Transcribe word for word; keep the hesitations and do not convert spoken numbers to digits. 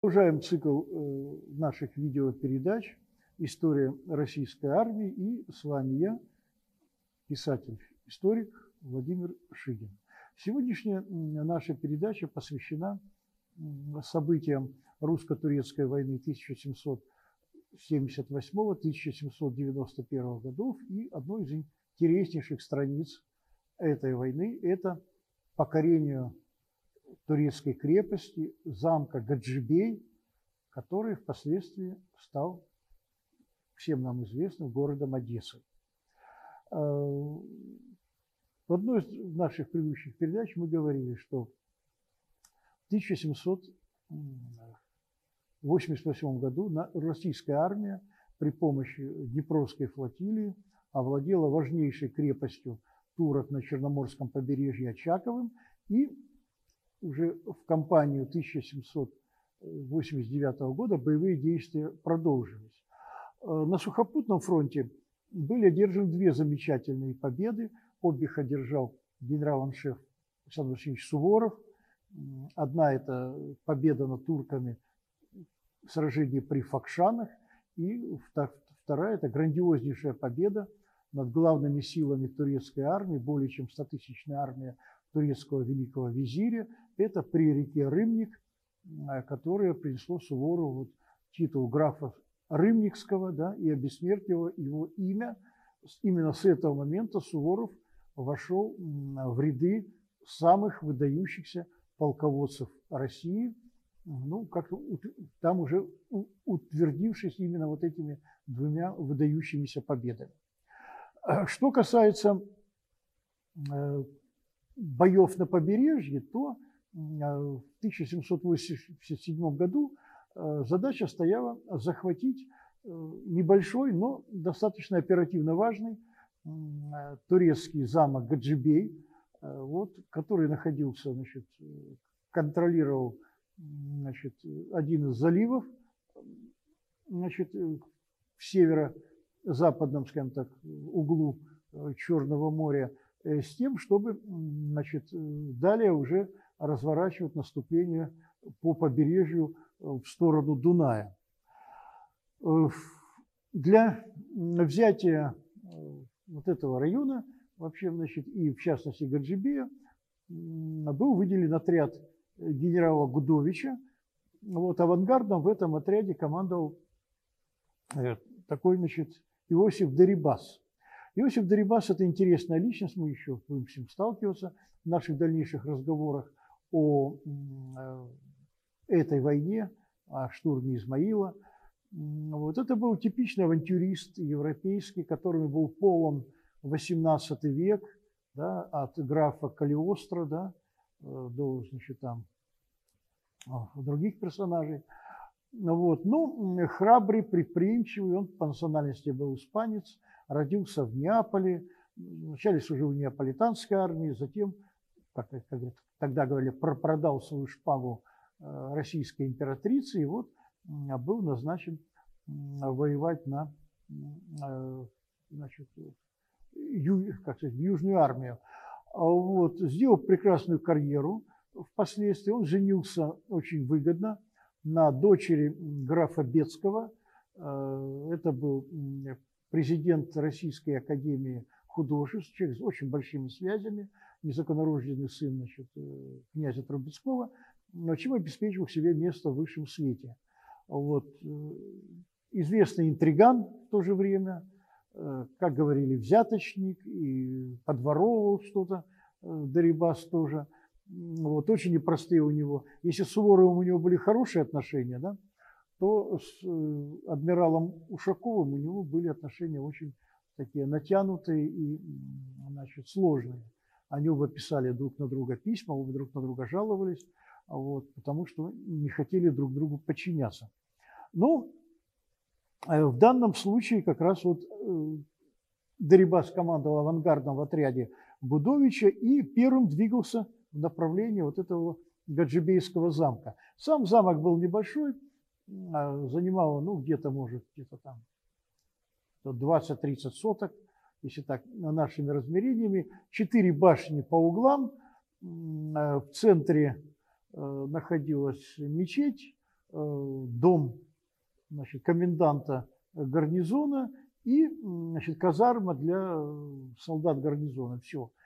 Продолжаем цикл наших видеопередач «История российской армии», и с вами я, писатель-историк Владимир Шигин. Сегодняшняя наша передача посвящена событиям русско-турецкой войны тысяча семьсот семьдесят восьмого — тысяча семьсот девяносто первого годов, и одной из интереснейших страниц этой войны – это покорение турецкой крепости, замка Гаджибей, который впоследствии стал всем нам известным городом Одессой. В одной из наших предыдущих передач мы говорили, что в тысяча семьсот восемьдесят восьмом году российская армия при помощи Днепровской флотилии овладела важнейшей крепостью турок на Черноморском побережье Очаковым, и уже в кампанию тысяча семьсот восемьдесят девятого года боевые действия продолжились. На сухопутном фронте были одержаны две замечательные победы. Обе их одержал генерал-аншеф Александр Васильевич Суворов. Одна – это победа над турками в сражении при Факшанах, и вторая – это грандиознейшая победа над главными силами турецкой армии, более чем стотысячная армия турецкого великого визиря. Это при реке Рымник, которое принесло Суворову вот титул графа Рымникского, да, и обессмертило его имя. Именно с этого момента Суворов вошел в ряды самых выдающихся полководцев России, ну, как там уже утвердившись именно вот этими двумя выдающимися победами. Что касается боев на побережье, то в тысяча семьсот восемьдесят седьмом году задача стояла захватить небольшой, но достаточно оперативно важный турецкий замок Гаджибей, вот, который находился, значит, контролировал, значит, один из заливов, значит, в северо-западном, скажем так, углу Черного моря, с тем, чтобы, значит, далее уже разворачивать наступление по побережью в сторону Дуная. Для взятия вот этого района, вообще, значит, и в частности Гаджибея, был выделен отряд генерала Гудовича. Вот, авангардом в этом отряде командовал такой, значит, Иосиф Дерибас. Иосиф Дерибас – это интересная личность, мы еще будем с ним сталкиваться в наших дальнейших разговорах о этой войне, о штурме Измаила. Вот это был типичный авантюрист европейский, которым был полон восемнадцатый век, да, от графа Калиостро, да, до, значит, там, других персонажей. Вот. Ну, храбрый, предприимчивый, он по национальности был испанец, родился в Неаполе, вначале служил в неаполитанской армии, затем, как, как тогда говорили, продал свою шпагу российской императрице, и вот был назначен воевать на, значит, ю, как сказать, в Южную армию. Вот. Сделал прекрасную карьеру впоследствии. Он женился очень выгодно на дочери графа Бецкого. Это был президент Российской академии художеств, человек с очень большими связями, незаконнорожденный сын, значит, князя Трубецкого, чем обеспечивал себе место в высшем свете. Вот. Известный интриган в то же время, как говорили, взяточник, и подворовывал что-то, Дерибас тоже. Вот. Очень непростые у него. Если с Суворовым у него были хорошие отношения, да, то с адмиралом Ушаковым у него были отношения очень такие натянутые и, значит, сложные. Они оба писали друг на друга письма, оба друг на друга жаловались, вот, потому что не хотели друг другу подчиняться. Но в данном случае как раз вот Дерибас командовал авангардом в отряде Гудовича и первым двигался в направлении вот этого Гаджибейского замка. Сам замок был небольшой, занимал, ну, где-то, может, где-то там двадцать-тридцать соток, если так, нашими размерениями. Четыре башни по углам, в центре находилась мечеть, дом, значит, коменданта гарнизона и, значит, казарма для солдат гарнизона. Все.